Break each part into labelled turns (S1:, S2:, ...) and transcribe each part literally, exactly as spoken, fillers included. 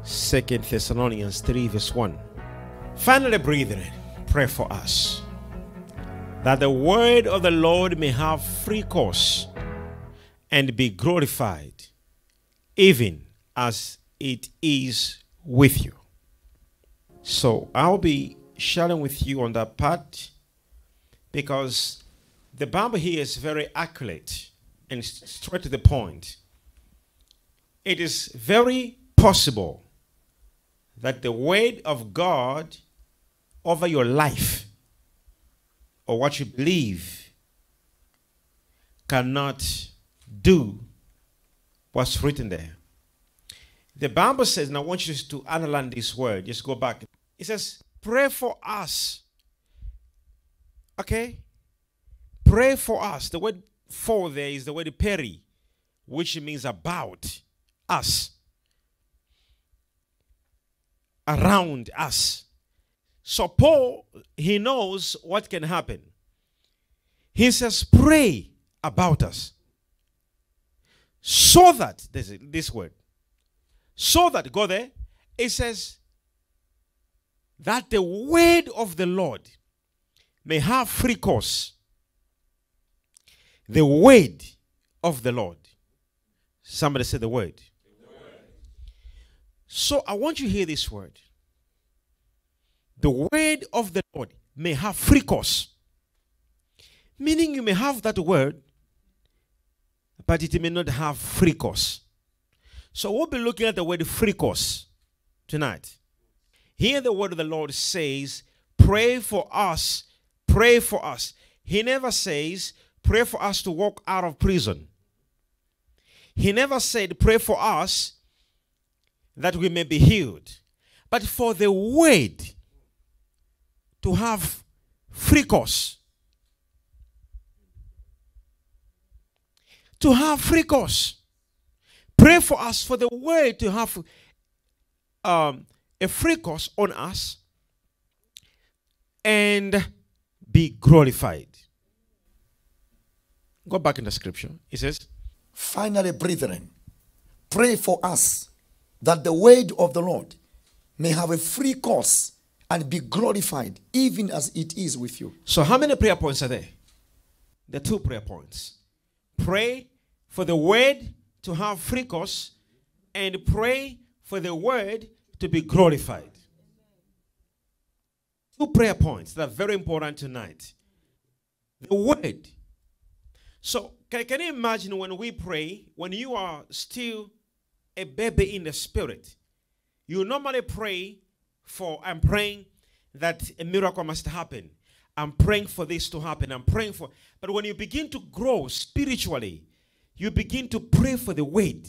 S1: Second Thessalonians three verse one. Finally, brethren, pray for us, that the word of the Lord may have free course and be glorified, even as it is with you. So I'll be sharing with you on that part, because the Bible here is very accurate and straight to the point. It is very possible that the word of God over your life or what you believe cannot do what's written there. The Bible says, and I want you to underline this word, just go back. It says, pray for us. Okay? Pray for us. The word for there is the word peri, which means about us, around us. So Paul, he knows what can happen. He says, pray about us. So that, this, this word, so that, go there, it says, that the word of the Lord may have free course. The word of the Lord. Somebody said the word. The word. So I want you to hear this word. The word of the Lord may have free course. Meaning you may have that word, but it may not have free course. So we'll be looking at the word free course tonight. Here the word of the Lord says, pray for us, pray for us. He never says, pray for us to walk out of prison. He never said, pray for us that we may be healed. But for the word to have free course. To have free course. Pray for us for the word to have um, a free course on us and be glorified. Go back in the scripture. It says,
S2: finally, brethren, pray for us that the word of the Lord may have a free course and be glorified, even as it is with you.
S1: So how many prayer points are there? There are two prayer points. Pray for the word to have free course and pray for the word to be glorified. Two prayer points that are very important tonight. The word. So can, can you imagine when we pray, when you are still a baby in the spirit, you normally pray for, I'm praying that a miracle must happen. I'm praying for this to happen. I'm praying for, but when you begin to grow spiritually, you begin to pray for the word.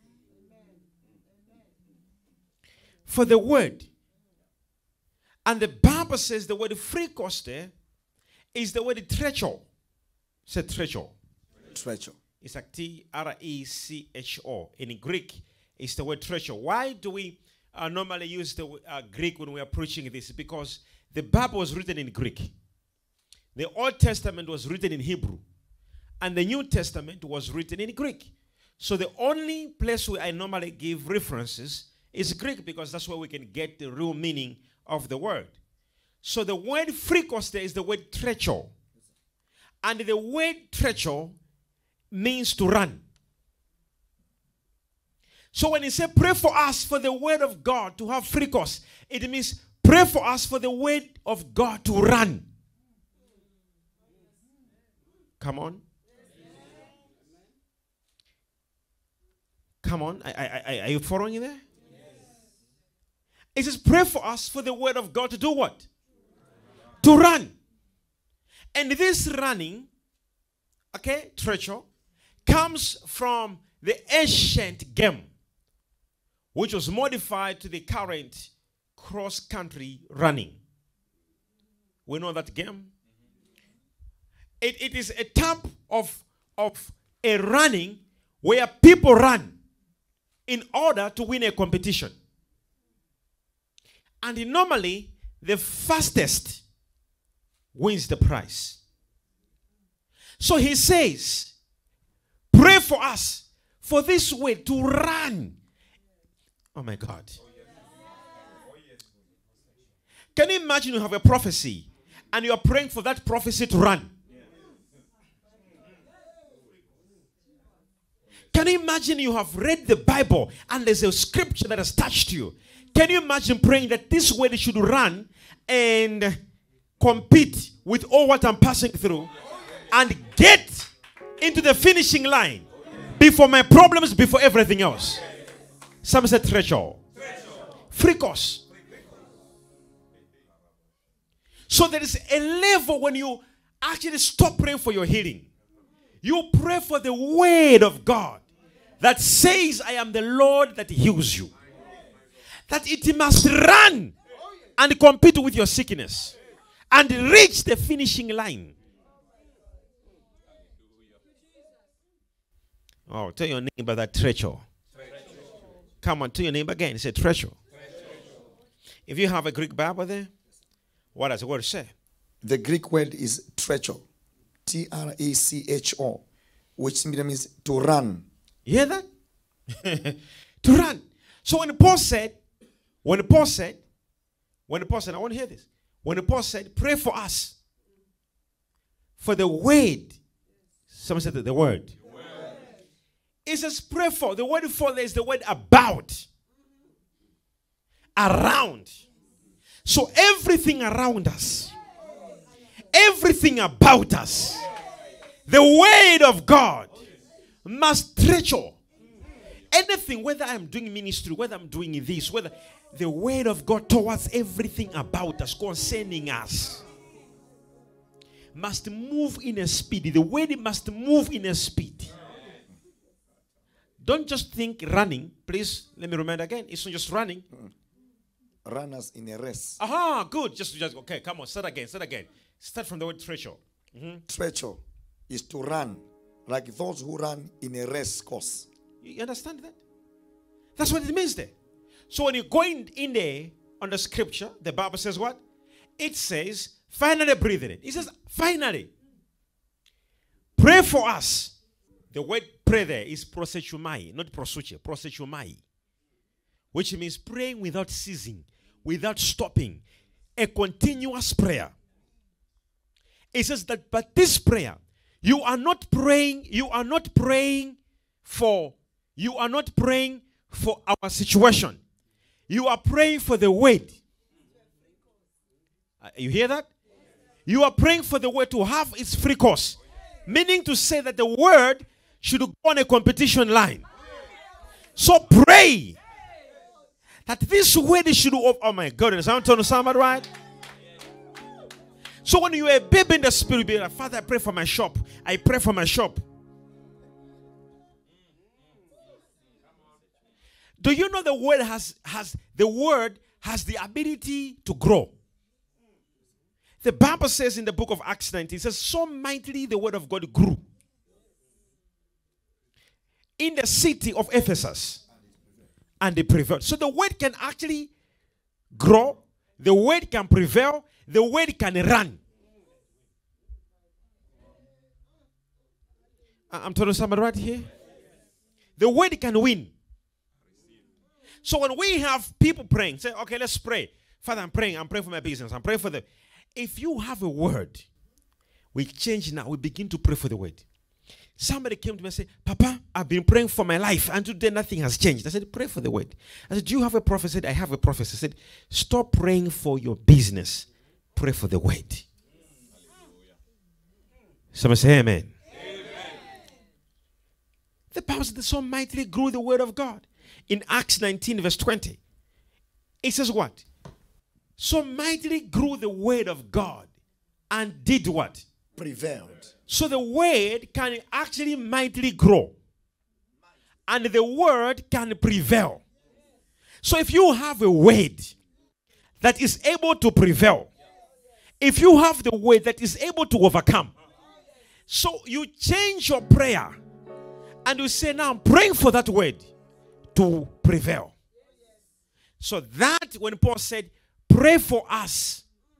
S1: For the word. And the Bible says the word free course there is the word trecho. Say trecho.
S2: Trecho.
S1: It's like T R E C H O. In Greek, it's the word trecho. Why do we uh, normally use the uh, Greek when we are preaching this? Because the Bible was written in Greek. The Old Testament was written in Hebrew. And the New Testament was written in Greek. So the only place where I normally give references is Greek, because that's where we can get the real meaning of the word. So the word free course there is the word trecho. And the word trecho means to run. So when he said pray for us for the word of God to have free course, it means pray for us for the word of God to run. Come on. Come on. I, I, I, are you following there? It says pray for us for the word of God to do what? To run. And this running, okay, trecho, comes from the ancient game, which was modified to the current cross-country running. We know that game. It, it is a type of, of a running where people run in order to win a competition. And normally, the fastest wins the prize. So he says, pray for us for this way to run. Oh my God. Can you imagine you have a prophecy and you are praying for that prophecy to run? Can you imagine you have read the Bible and there's a scripture that has touched you? Can you imagine praying that this word should run and compete with all what I'm passing through and get into the finishing line before my problems, before everything else? Some said treasure. Free course. So there is a level when you actually stop praying for your healing. You pray for the word of God that says, I am the Lord that heals you. That it must run and compete with your sickness and reach the finishing line. Oh, tell your neighbor that treasure. Come on, tell your neighbor again. Say treasure. If you have a Greek Bible there, what does the word say?
S2: The Greek word is trecho. T R A C H O. Which simply means to run.
S1: You hear that? To run. So when Paul said, when Paul said, when Paul said, I want to hear this. When Paul said, pray for us. For the word. Someone said that the word. The word. It says pray for. The word for there is the word about. Around. So everything around us. Everything about us. The word of God must treasure. Anything, whether I'm doing ministry, whether I'm doing this, whether the word of God towards everything about us, concerning us, must move in a speed. The word must move in a speed. Don't just think running. Please, let me remind again. It's not just running.
S2: Runners in a race.
S1: Aha, good. Just, just okay, come on. Start again, start again. Start from the word treasure. Mm-hmm.
S2: Treasure is to run like those who run in a race course.
S1: You understand that? That's what it means there. So when you go in, in there on the scripture, the Bible says what? It says, finally, brethren. It says, finally, pray for us. The word pray there is prosechumai, not prosuche, prosechumai. Which means praying without ceasing, without stopping. A continuous prayer. It says that, but this prayer, you are not praying, you are not praying for You are not praying for our situation. You are praying for the word. Uh, you hear that? You are praying for the word to have its free course. Meaning to say that the word should go on a competition line. So pray that this word should, oh, oh my goodness, I'm telling somebody, right? So when you are a baby in the spirit, be like, Father, I pray for my shop. I pray for my shop. Do you know the word has, has the word has the ability to grow? The Bible says in the book of Acts nineteen, it says, so mightily the word of God grew in the city of Ephesus, and they prevailed. So the word can actually grow, the word can prevail, the word can run. I'm telling somebody right here. The word can win. So when we have people praying, say, okay, let's pray. Father, I'm praying. I'm praying for my business. I'm praying for them. If you have a word, we change now. We begin to pray for the word. Somebody came to me and said, Papa, I've been praying for my life. And today nothing has changed. I said, pray for the word. I said, do you have a prophet? I said, I have a prophet. I said, stop praying for your business. Pray for the word. Somebody say amen. Amen. The Bible says, so mightily grew the word of God. In Acts nineteen verse twenty, it says what? So mightily grew the word of God and did what?
S2: Prevailed.
S1: So the word can actually mightily grow. And the word can prevail. So if you have a word that is able to prevail, if you have the word that is able to overcome, so you change your prayer and you say, now I'm praying for that word to prevail. So that when Paul said, pray for us,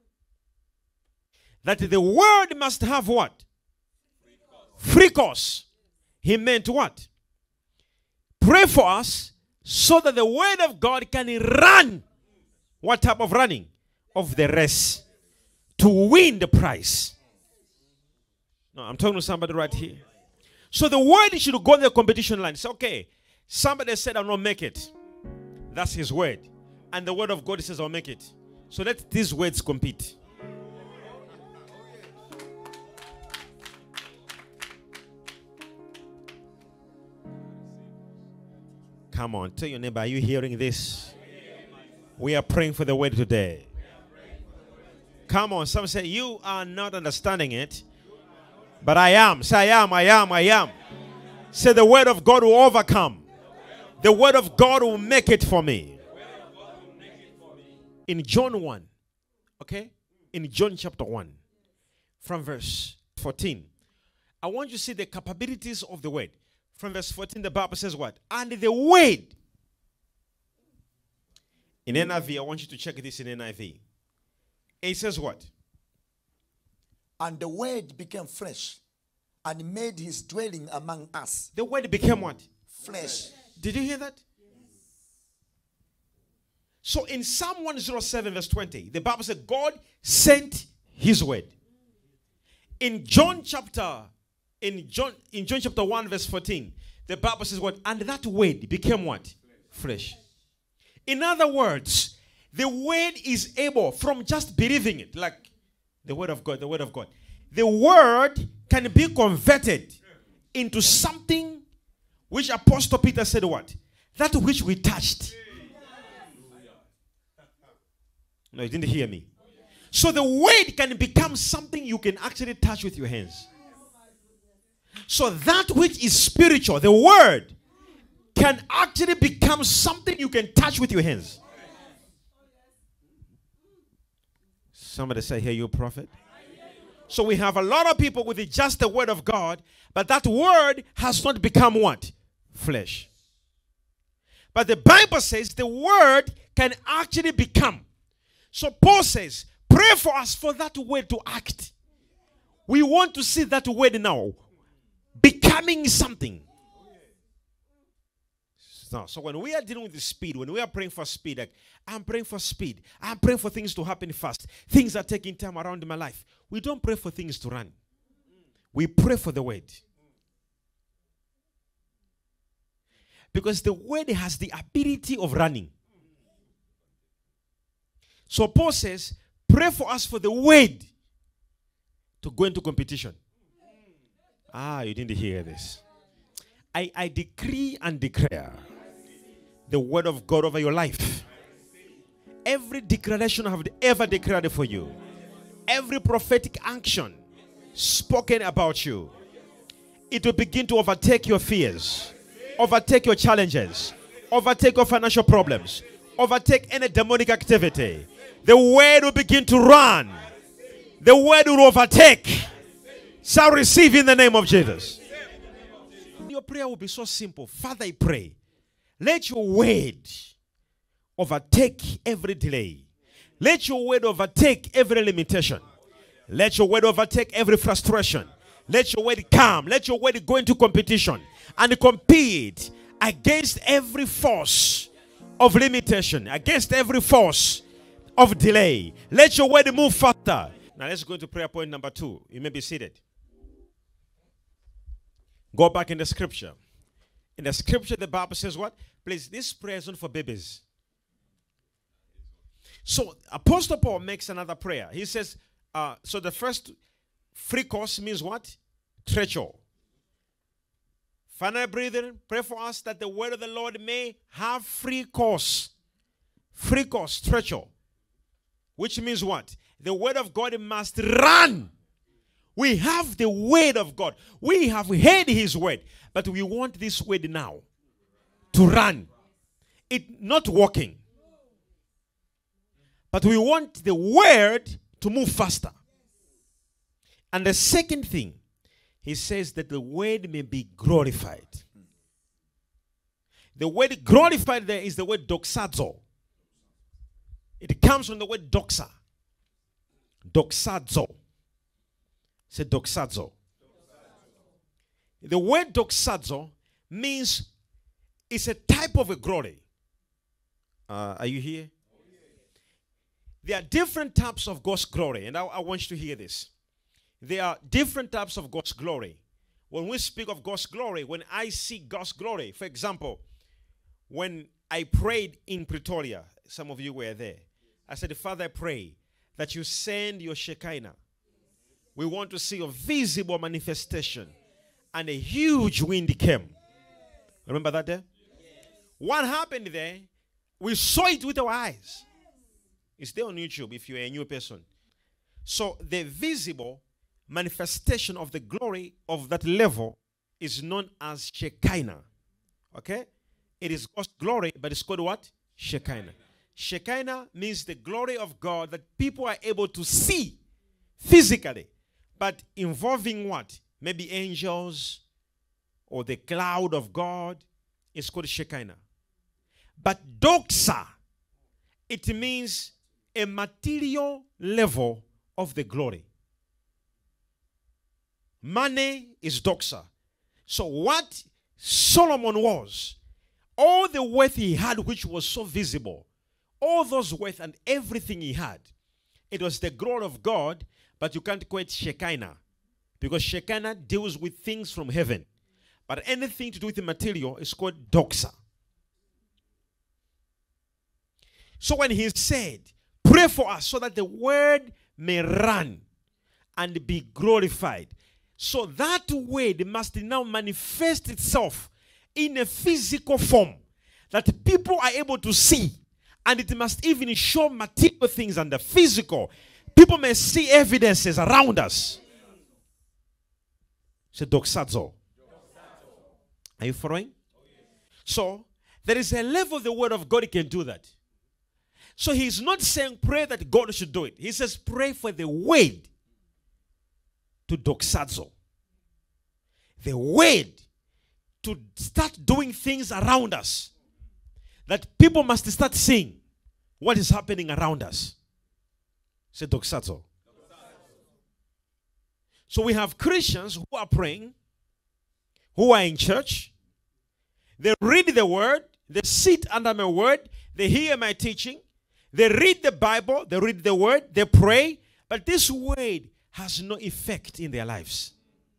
S1: that the word must have what? Free course. He meant what? Pray for us so that the word of God can run. What type of running? of the race to win the prize. No, I'm talking to somebody right here. So the word should go to the competition line. Say, okay, somebody said I'll not make it. That's his word. And the word of God says I'll make it. So let these words compete. Come on, tell your neighbor, are you hearing this? We are praying for the word today. Come on, some say you are not understanding it, but I am. Say I am, I am, I am. Say the word of God will overcome. The word of God will make it for me. In John one, okay? In John chapter one, from verse fourteen, I want you to see the capabilities of the word. From verse fourteen, the Bible says what? And the word. In N I V, I want you to check this in N I V. It says what?
S2: And the word became flesh and made his dwelling among us.
S1: The word became what?
S2: Flesh.
S1: Did you hear that? So in Psalm one oh seven verse twenty, the Bible said God sent his word. In John chapter in John in John chapter one verse fourteen, the Bible says what? And that word became what? Flesh. In other words, the word is able, from just believing it, like the word of God, the word of God, the word can be converted into something which Apostle Peter said what? That which we touched. No, you didn't hear me. So the word can become something you can actually touch with your hands. So that which is spiritual, the word, can actually become something you can touch with your hands. Somebody say, "Hear you, prophet." So we have a lot of people with just the word of God, but that word has not become what? Flesh. But the Bible says the word can actually become. So Paul says, pray for us for that word to act. We want to see that word now becoming something. So, so when we are dealing with the speed, when we are praying for speed, like I'm praying for speed, I'm praying for things to happen fast, things are taking time around in my life. We don't pray for things to run. We pray for the word. Because the word has the ability of running. So Paul says, pray for us for the word to go into competition. Ah, you didn't hear this. I, I decree and declare the word of God over your life. Every declaration I have ever declared for you, every prophetic action spoken about you, it will begin to overtake your fears, overtake your challenges, overtake your financial problems, overtake any demonic activity. The word will begin to run. The word will overtake. Shall receive in the name of Jesus. Your prayer will be so simple. Father, I pray, let your word overtake every delay. Let your word overtake every limitation. Let your word overtake every frustration. Let your word come. Let your word go into competition and compete against every force of limitation, against every force of delay. Let your word move faster. Now let's go to prayer point number two. You may be seated. Go back in the scripture. In the scripture, the Bible says what? Please, this prayer is not for babies. So Apostle Paul makes another prayer. He says, uh, so the first free course means what? Treasure. Finally, brethren, pray for us that the word of the Lord may have free course. Free course, treasure. Which means what? The word of God must run. We have the word of God. We have heard his word. But we want this word now to run. It not working. But we want the word to move faster. And the second thing, he says that the word may be glorified. The word glorified there is the word doxazo. It comes from the word doxa. Doxazo. Say doxazo. The word doxazo means it's a type of a glory. Uh, are you here? There are different types of God's glory, and I, I want you to hear this. There are different types of God's glory. When we speak of God's glory, when I see God's glory, for example, when I prayed in Pretoria, some of you were there. I said, Father, I pray that you send your Shekinah. We want to see a visible manifestation. And a huge wind came. Remember that there? What happened there? We saw it with our eyes. It's there on YouTube if you're a new person. So the visible manifestation of the glory of that level is known as Shekinah. Okay? It is God's glory, but it's called what? Shekinah. Shekinah means the glory of God that people are able to see physically, but involving what? Maybe angels or the cloud of God. It's called Shekinah. But doxa, it means a material level of the glory. Money is doxa. So what Solomon was, all the wealth he had, which was so visible, all those wealth and everything he had, it was the glory of God, but you can't call it Shekinah, because Shekinah deals with things from heaven. But anything to do with the material is called doxa. So when he said, pray for us so that the word may run and be glorified. So that word must now manifest itself in a physical form that people are able to see. And it must even show material things and the physical. People may see evidences around us. Say doxazo. Are you following? So there is a level the word of God can do that. So he's not saying pray that God should do it. He says pray for the word to doxazo. The word to start doing things around us. That people must start seeing what is happening around us. Say doxazo. So we have Christians who are praying, who are in church. They read the word. They sit under my word. They hear my teaching. They read the Bible. They read the word. They pray. But this word has no effect in their lives.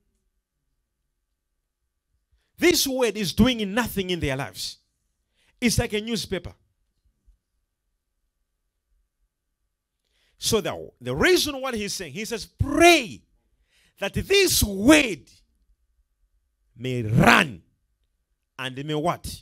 S1: This word is doing nothing in their lives. It's like a newspaper. So the, the reason what he's saying, he says, pray that this word may run and may what?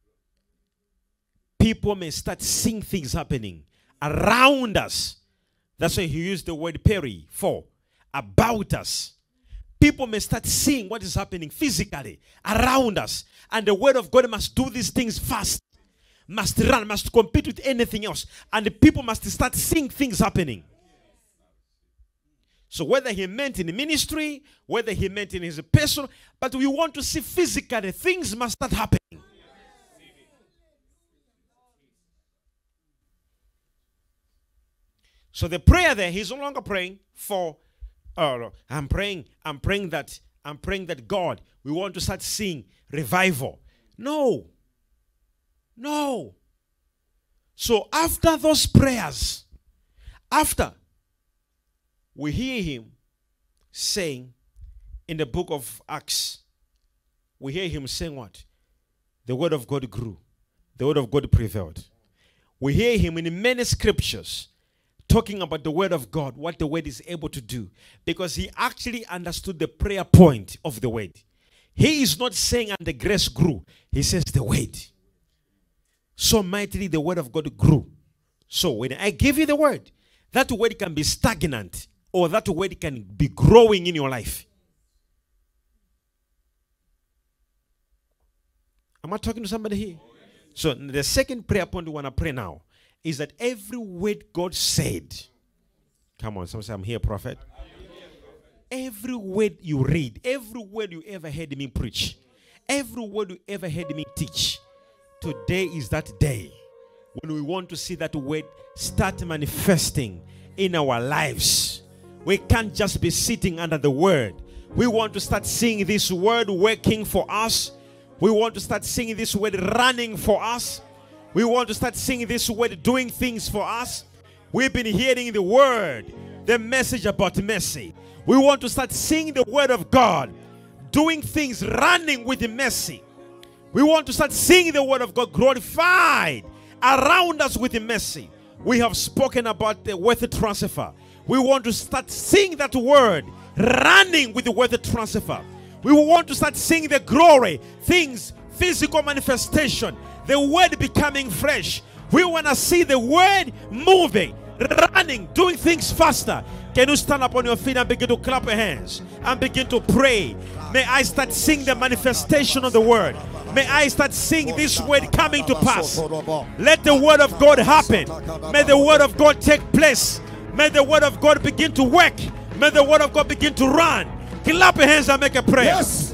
S1: People may start seeing things happening around us. That's why he used the word peri for, about us. People may start seeing what is happening physically around us. And the word of God must do these things fast. Must run, must compete with anything else. And the people must start seeing things happening. So whether he meant in the ministry, whether he meant in his personal, but we want to see physically, things must start happening. So the prayer there, he's no longer praying for, uh, I'm praying, I'm praying that, I'm praying that God, we want to start seeing revival. No. No. So after those prayers, after we hear him saying in the book of Acts, we hear him saying what? The word of God grew. The word of God prevailed. We hear him in many scriptures talking about the word of God, what the word is able to do. Because he actually understood the prayer point of the word. He is not saying and the grace grew. He says the word. So mightily the word of God grew. So when I give you the word, that word can be stagnant or that word can be growing in your life. Am I talking to somebody here? So the second prayer point we want to pray now is that every word God said, come on, someone say, I'm here, prophet. Every word you read, every word you ever heard me preach, every word you ever heard me teach, today is that day when we want to see that word start manifesting in our lives. We can't just be sitting under the word. We want to start seeing this word working for us. We want to start seeing this word running for us. We want to start seeing this word doing things for us. We've been hearing the word, the message about mercy. We want to start seeing the word of God, doing things, running with the mercy. We want to start seeing the word of God glorified around us with the mercy. We have spoken about the wealth transfer. We want to start seeing that word running with the wealth transfer. We want to start seeing the glory, things, physical manifestation, the word becoming fresh. We want to see the word moving, running, doing things faster. Can you stand up on your feet and begin to clap your hands and begin to pray? May I start seeing the manifestation of the word. May I start seeing this word coming to pass. Let the word of God happen. May the word of God take place. May the word of God begin to work. May the word of God begin to run. Clap your hands and make a prayer.
S2: Yes.